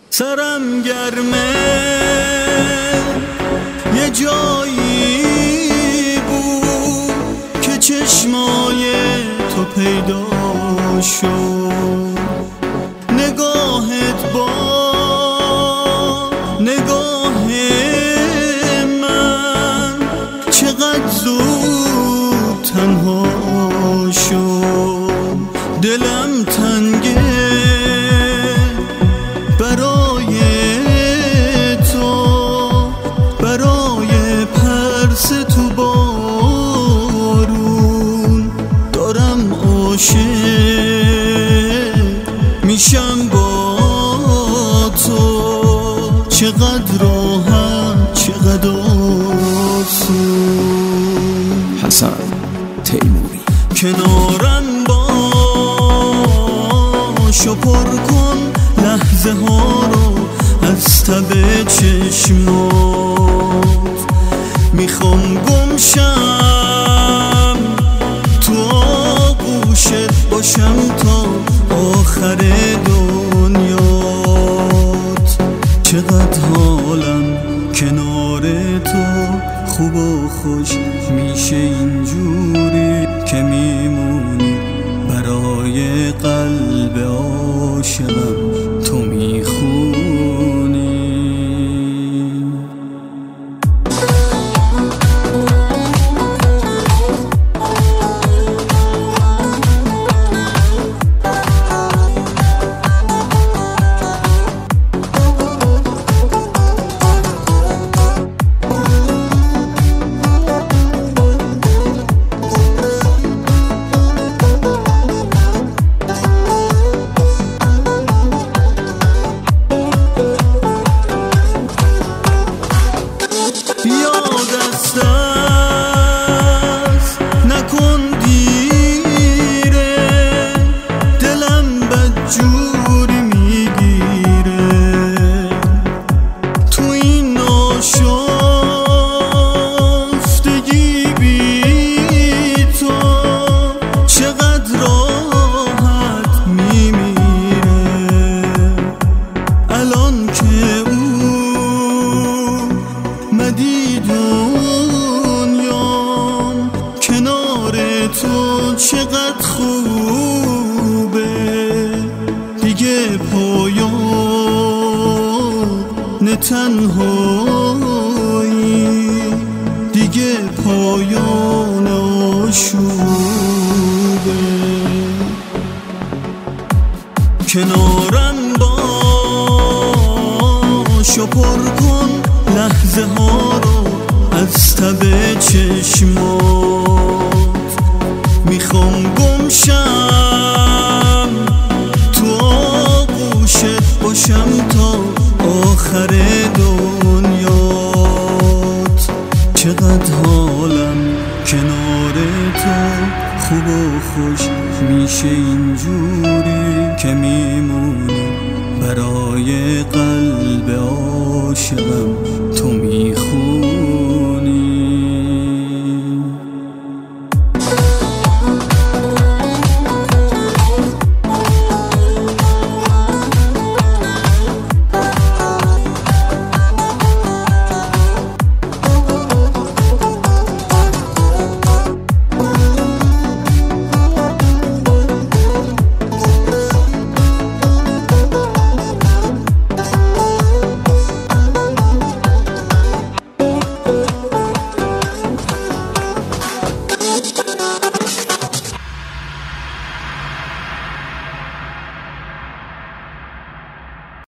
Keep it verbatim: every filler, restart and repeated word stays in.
سرم گرمه یه جایی بود که چشمای تو پیدا شد، نگاهت با نگاه من چقدر زود تنها شد. دلم تنگه برای تو، برای پرس تو بارون دارم عاشق میشم با تو. چقدر راحت، چقدر آسون. حسن تیموری. کنارم باش و پر کن لحظه ها رو از تب چشمات. میخوام گمشم تو آغوشت باشم تا آخر دنیات. چقدر حالم کنار تو خوب و خوش میشه اینجوری که میمونی برای قلب عاشقم تو میخونی. جوری میگیره تو این آشفتگی بی تو. چقدر راحت میمیره الان که اومدی دنیام کنار تو. چقدر خوبه دیگه پایان تنهایی، دیگه پایان آشوبه. کنارم باش و پر کن لحظه ها رو از تب چشمات. میخوام گمشم تو آغوشت باشم تا آخر دنیات. چقدر حالم کنار تو خوب و خوش میشه اینجوری که میمونی برای قلب عاشقم تو میخونی.